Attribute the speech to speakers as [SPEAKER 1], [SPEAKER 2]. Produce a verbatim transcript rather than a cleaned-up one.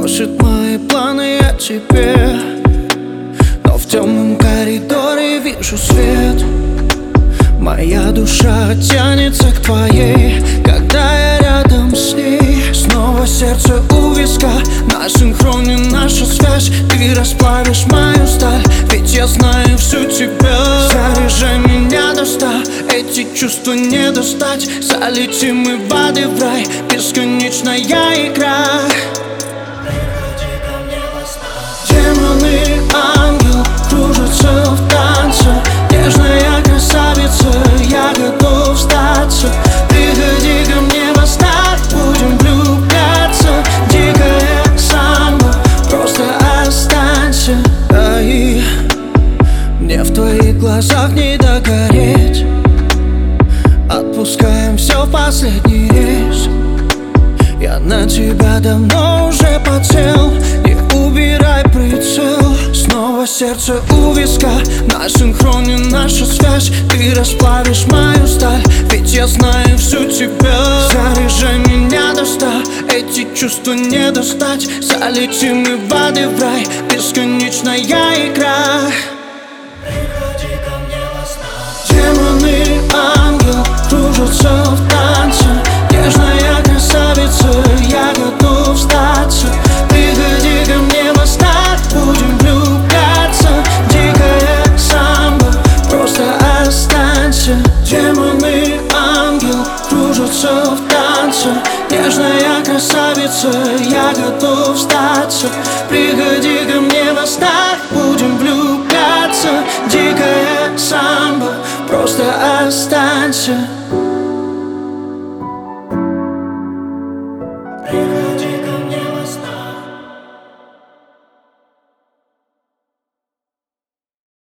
[SPEAKER 1] Рушит мои планы о тебе, но в темном коридоре вижу свет. Моя душа тянется к твоей, когда я рядом с ней. Снова сердце у виска, на синхроне наша связь. Ты расплавишь мою сталь, ведь я знаю всю тебя. Заряжай меня до ста, эти чувства не достать. Залетим мы в воды в рай, бесконечная игра. Демоны, ангел кружатся в танце. Нежная красавица, я готов сдаться. Приходи ко мне во снах, будем влюбляться. Дикая самба, просто останься. Да и мне в твоих глазах не догореть. Отпускаем все в последний рейс. Я на тебя давно уже подсел, не убирай прицел. Снова сердце у виска, на синхроне наша связь. Ты расплавишь мою сталь, ведь я знаю всю тебя. Заряжай меня до ста, эти чувства не достать. Залетим мы в воды в рай, бесконечная игра.
[SPEAKER 2] Приходи ко мне во снах.
[SPEAKER 1] Демоны, ангел кружатся в танце. Нежная красавица, я готов сдаться. Приходи ко мне во снах, будем влюбляться. Дикая самба, просто останься. Демоны, ангел кружатся в танце. Нежная красавица, я готов сдаться. Приходи ко мне во снах, будем влюбляться. Дикая самба, просто останься.